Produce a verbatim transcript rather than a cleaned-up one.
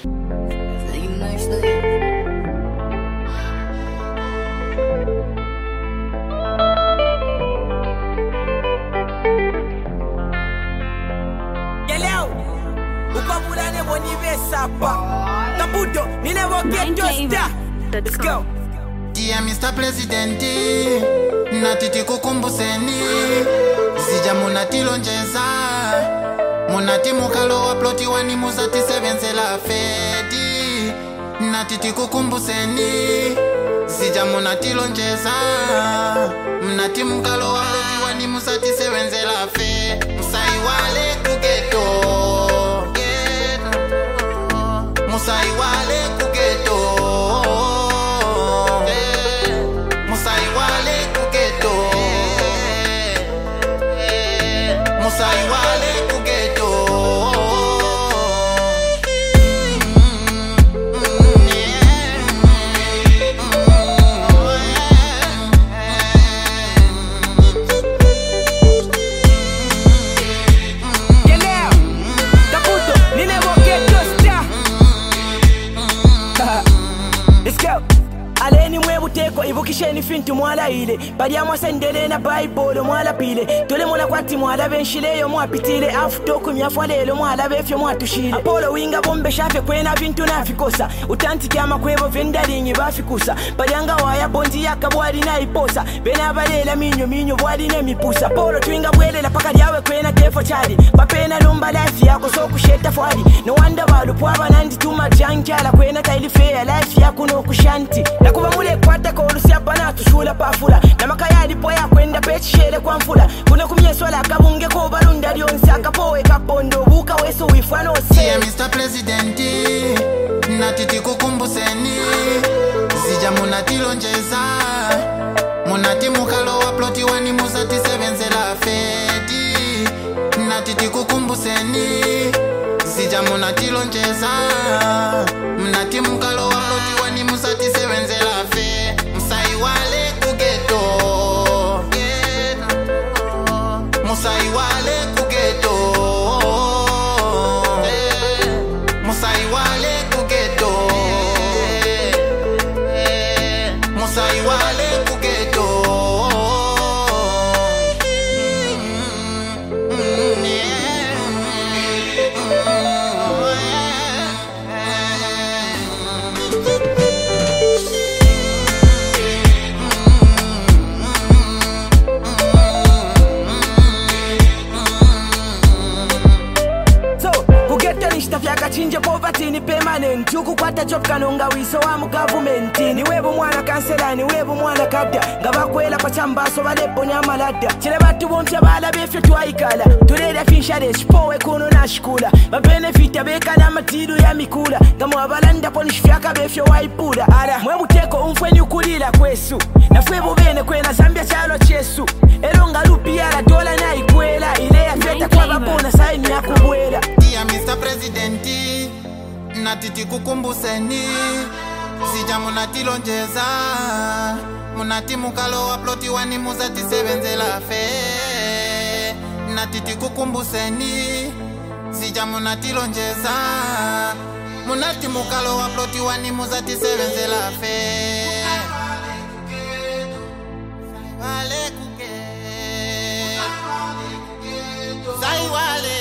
Let's go. Dear Mister President, natiti kukumbuseni Zija munati lonjeza Munati mukalo wa ploti wani muzati sevenzela fedi Natiti kukumbuseni Zija munati lonjeza Munati mukalo wa ploti wani muzati sevenzela fe Musai wale kugeto Musai wale kugeto Musai wale kugeto Geleo Kaputo Nine bogeto sta Let's go. Aleni mwebu teko ibukisheni fintu mwala ile Badia mwasendele na baibolo mwala pile Tole mwala kwati mwala benshileyo mwapitile Afu toku miyafwalelo mwala befyo mwatushile Apolo winga bombe shafe kwena vintu nafikosa Utanti kiama kwevo vendalingi bafikusa Badianga waya bonzi yaka bwadi na iposa Bena balela minyo minyo bwadi ne mipusa Apolo twinga bwelela paka diawe kwena tefo chadi Bapena lumba life yako so kusheta fwadi No wonder balu pwaba nandi tuma jankyala Kwena taili fair life yako no kushanti Nakuba mule kwata kolusi apana tushula pafula Na makayadi poya kwenda pechishele kwa mfula Kuna kumyeswala kabunge ko barunda lionsi Akapowe kapondo buka weso wifano se Dear Mister President, natiti kukumbuseni Zija munati lonjeza Munati mukalo wa ploti wani muzati sevenzela fedi Natiti kukumbuseni Zija munati lonjeza Munati mukalo wa ploti wani muzati sevenzela fe Musai wale kugeto Musai wale kugeto Musai wale kugeto Musai wale kugeto Chinja poverty ni permanent Chuku kwata job kanonga wiso wa mu government Ni webu mwana kansela ni webu mwana kada Ngabakwela kwa chambaso balepo nyama lada Chile batu boncha bala befyo tuwaikala Tureda finshade shipowe kuno na shikula Mabenefita beka na matidu ya mikula Gamu wabalanda ponishifyaka befyo waipula Ara mwebu teko umfwe nyukulila kwesu Na fwebu bene kwena Zambia chalo chesu Elonga lupi yala dola na ikwela Ile ya feta kwa babona saini ya kubwela Dear Mister President, natiti kukumbuseni Zija munati lonjeza Munati mukalo wa ploti wani muzati sevenzela fe Natiti kukumbuseni Zija munati lonjeza Munati mukalo wa ploti wani muzati sevenzela fe Wale kugeto Sai wale